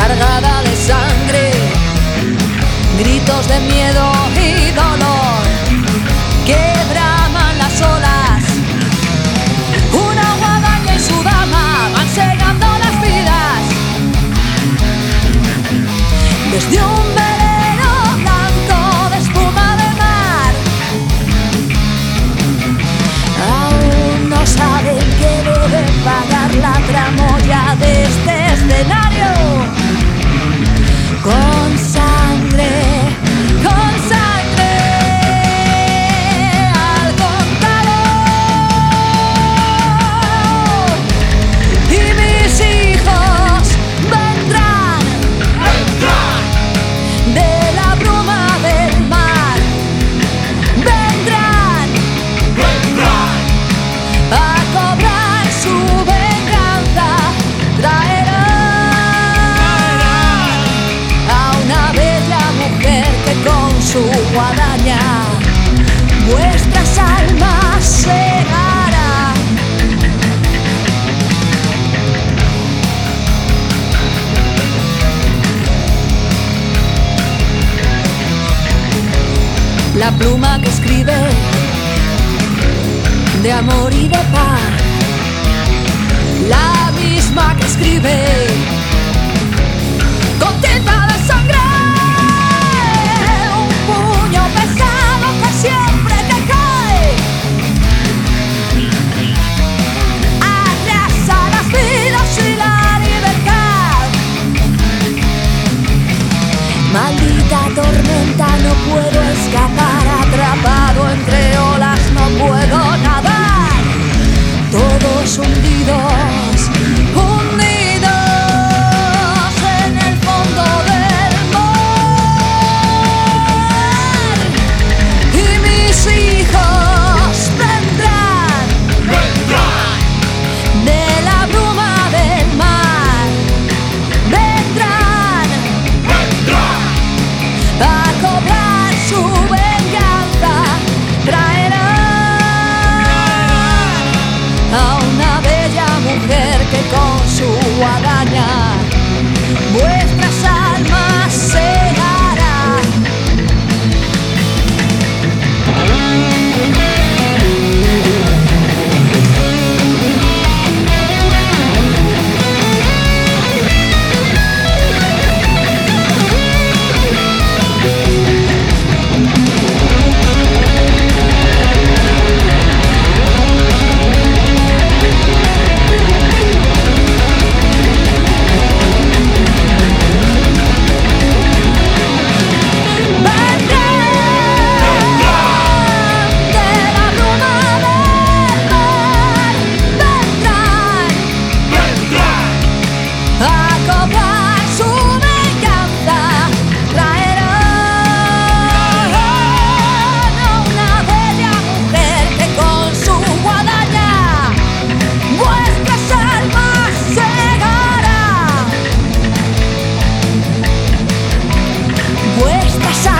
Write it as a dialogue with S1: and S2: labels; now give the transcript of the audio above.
S1: cargada de sangre, gritos de miedo y dolor que braman las olas. Una guadaña y su dama van segando las vidas desde un velero blanco de espuma de mar. Aún no saben que deben pagar la tramoya de este escenario con sangre, con sangre al contado. Y mis hijos vendrán, vendrán de la bruma del mar, vendrán, vendrán a cobrar su venganza, traerán a una bella mujer que con su guadaña vuestras almas cegará. La pluma que escribe de amor y de paz, la misma que escribe con tinta de sangre, un puño pesado que siempre que cae arrasa las vidas y la libertad. Maldita tormenta, no puedo escapar, atrapado entre olas, no puedo nadar. Todos hundidos, hundidos en el fondo del mar. Y mis hijos vendrán, vendrán de la bruma del mar, vendrán, vendrán a cobrar su venganza, traerán a una bella mujer que con su guadaña vuestras almas cegará. Vuestras